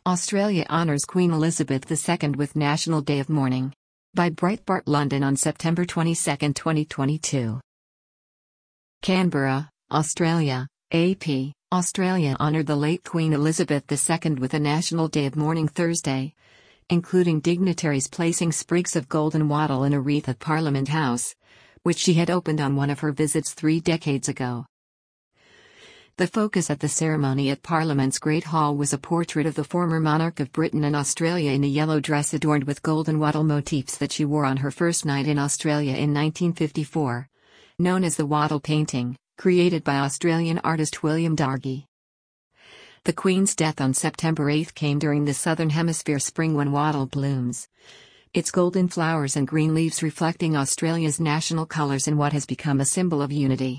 Australia honours Queen Elizabeth II with National Day of Mourning. By Breitbart London on September 22, 2022. Canberra, Australia, AP. Australia honoured the late Queen Elizabeth II with a National Day of Mourning Thursday, including dignitaries placing sprigs of golden wattle in a wreath at Parliament House, which she had opened on one of her visits 3 decades ago. The focus at the ceremony at Parliament's Great Hall was a portrait of the former monarch of Britain and Australia in a yellow dress adorned with golden wattle motifs that she wore on her first night in Australia in 1954, known as the Wattle Painting, created by Australian artist William Dargie. The Queen's death on September 8 came during the Southern Hemisphere spring when wattle blooms, its golden flowers and green leaves reflecting Australia's national colours in what has become a symbol of unity.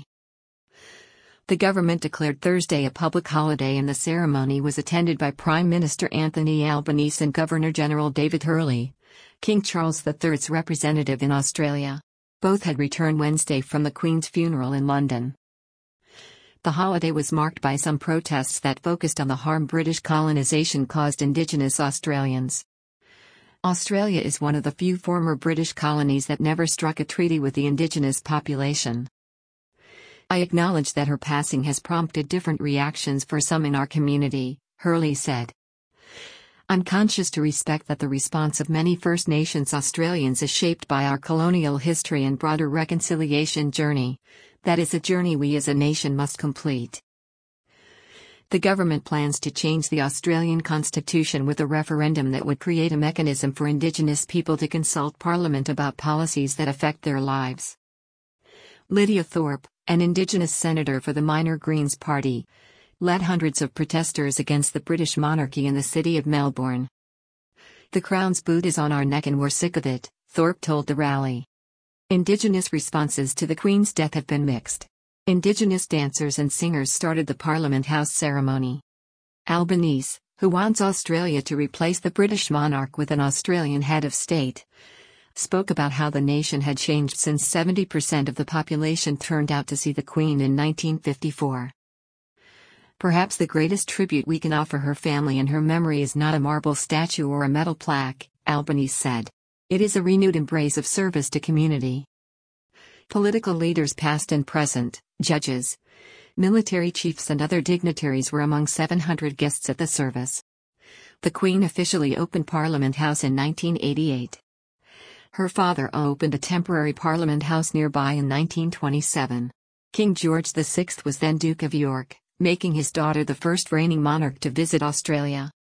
The government declared Thursday a public holiday and the ceremony was attended by Prime Minister Anthony Albanese and Governor-General David Hurley, King Charles III's representative in Australia. Both had returned Wednesday from the Queen's funeral in London. The holiday was marked by some protests that focused on the harm British colonisation caused Indigenous Australians. Australia is one of the few former British colonies that never struck a treaty with the Indigenous population. I acknowledge that her passing has prompted different reactions for some in our community, Hurley said. I'm conscious to respect that the response of many First Nations Australians is shaped by our colonial history and broader reconciliation journey. That is a journey we as a nation must complete. The government plans to change the Australian Constitution with a referendum that would create a mechanism for Indigenous people to consult Parliament about policies that affect their lives. Lydia Thorpe, an Indigenous senator for the Minor Greens Party, led hundreds of protesters against the British monarchy in the city of Melbourne. The Crown's boot is on our neck and we're sick of it, Thorpe told the rally. Indigenous responses to the Queen's death have been mixed. Indigenous dancers and singers started the Parliament House ceremony. Albanese, who wants Australia to replace the British monarch with an Australian head of state, spoke about how the nation had changed since 70% of the population turned out to see the Queen in 1954. Perhaps the greatest tribute we can offer her family and her memory is not a marble statue or a metal plaque, Albanese said. It is a renewed embrace of service to community. Political leaders past and present, judges, military chiefs and other dignitaries were among 700 guests at the service. The Queen officially opened Parliament House in 1988. Her father opened a temporary Parliament House nearby in 1927. King George VI was then Duke of York, making his daughter the first reigning monarch to visit Australia.